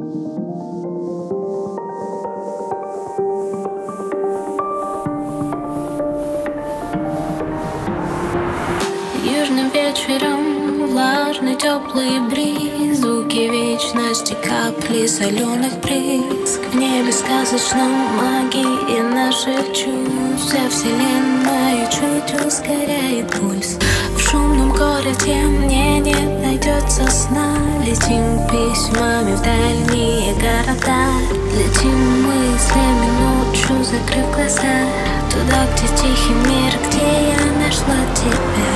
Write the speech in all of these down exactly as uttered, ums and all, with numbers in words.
Южным вечером влажный теплый бриз, звуки вечности, капли соленых брызг. В небе сказочном магии наших чувств. Вся вселенная чуть ускоряет пульс. В шумном городе мне не найдется сна. Летим письмами в дальние города. Летим мыслями ночью, закрыв глаза. Туда, где тихий мир, где я нашла тебя.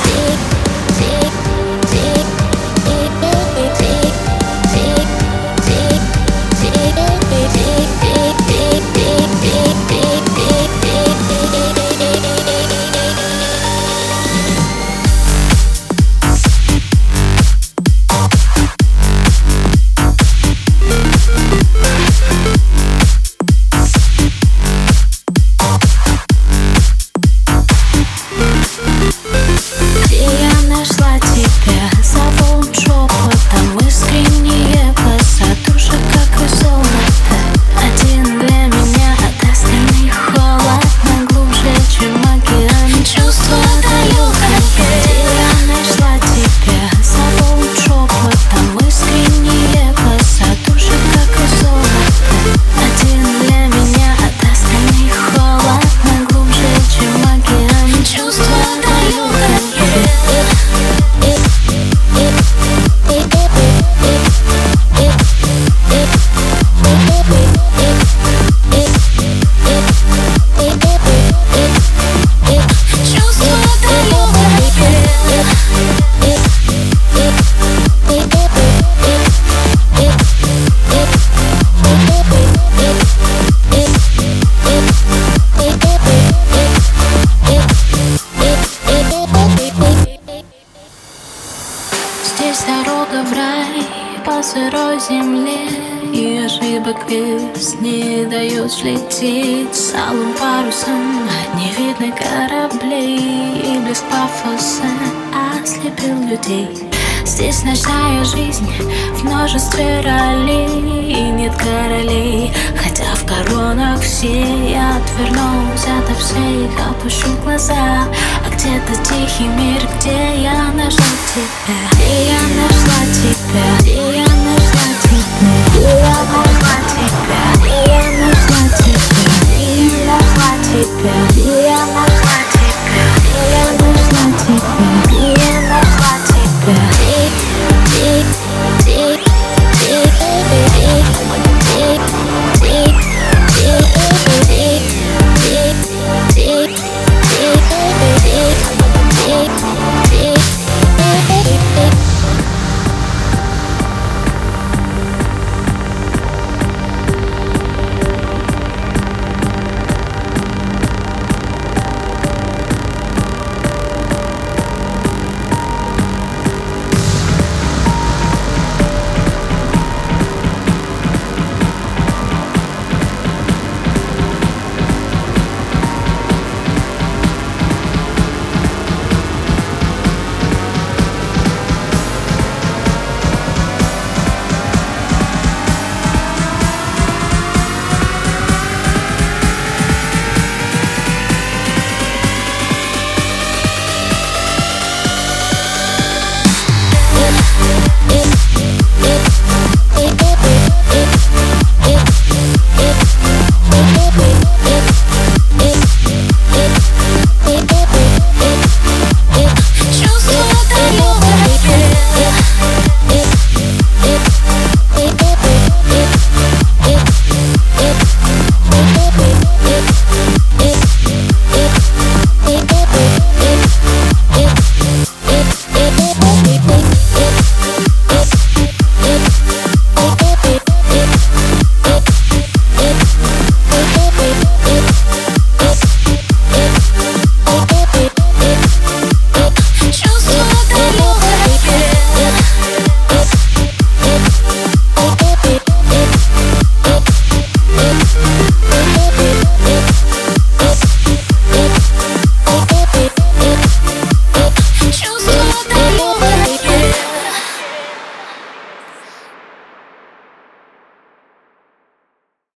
Здесь дорога в рай по сырой земле, и ошибок вес не дает взлететь. С алым парусом не видно кораблей, и блеск пафоса ослепил людей. Здесь ночная жизнь в множестве ролей, и нет королей, хотя в коронах все. Я отвернусь ото всех, опущу глаза. А где-то тихий мир, где я нашла тебя. Где я нашла тебя. Где я нашла тебя. Где я нашла тебя. Где я нашла тебя. Где я нашла тебя.